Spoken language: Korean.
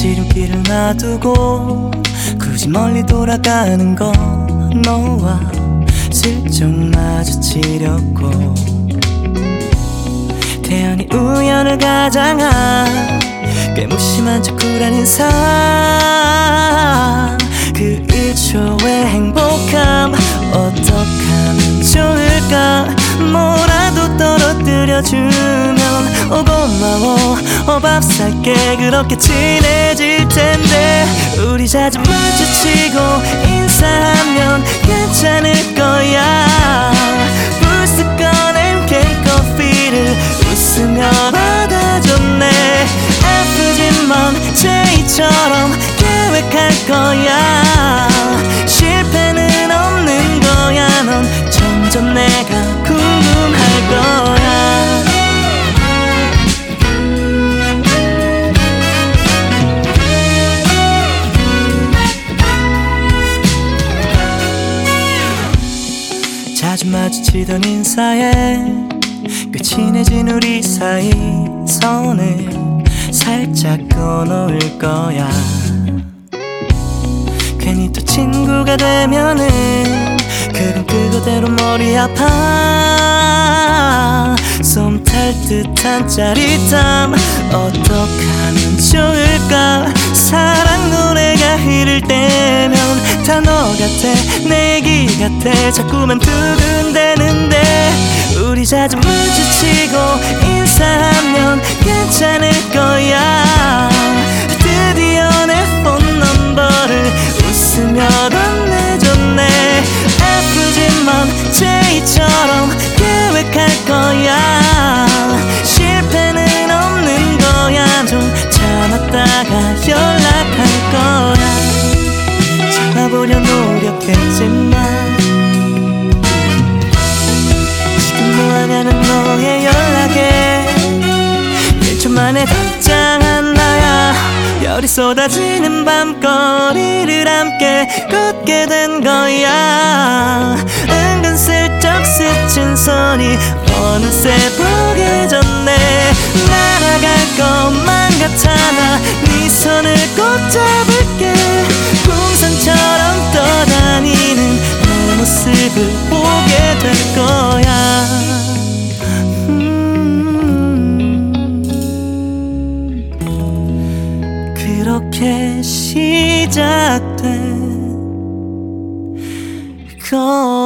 지름길을 놔두고 굳이 멀리 돌아가는 건 너와 슬쩍 마주치려고 태연히 우연을 가장한 꽤 무심한 척구란 인사 그 1초의 행복함 어떡하면 좋을까 뭐라도 떨어뜨려주면 고마워 밥 살게 그렇게 친해질 텐데 우리 자주 마주치고 인사하면 괜찮을 거야 불쑥 꺼낸 캔커피를 웃으며 받아줬네 아프지만 제이처럼 계획할 거야 실패는 없는 거야 넌 점점 내가 궁금할 거야 자주 마주치던 인사에 꽤 친해진 우리 사이 선을 살짝 꺼놓을 거야 괜히 또 친구가 되면은 그건 그거대로 머리 아파 솜 탈 듯한 짜릿함 어떡하면 좋을까 사랑 노래가 흐를 때면 다 너 같아 내 얘기 같아 자꾸만 두근대는데 우리 자주 마주치고 인사하면 괜찮을 거야 드디어 내 폰 넘버를 웃으며 건네줬네 아프지만 제이처럼 계획할 거야 실패는 없는 거야 좀 참았다가 연락할 거야 참아보려 노력했지만 지금 뭐하냐는 너의 연락에 1초 만에 답장한 나야 별이 쏟아지는 밤거리를 함께 걷게 된 거야 은근슬쩍 스친 손이 어느새 보게 졌네 날아갈 것만 같아 나 네 손을 꼭 잡을게 풍선처럼 떠다니는 내 모습을 보게 될 거야 그렇게 시작된 거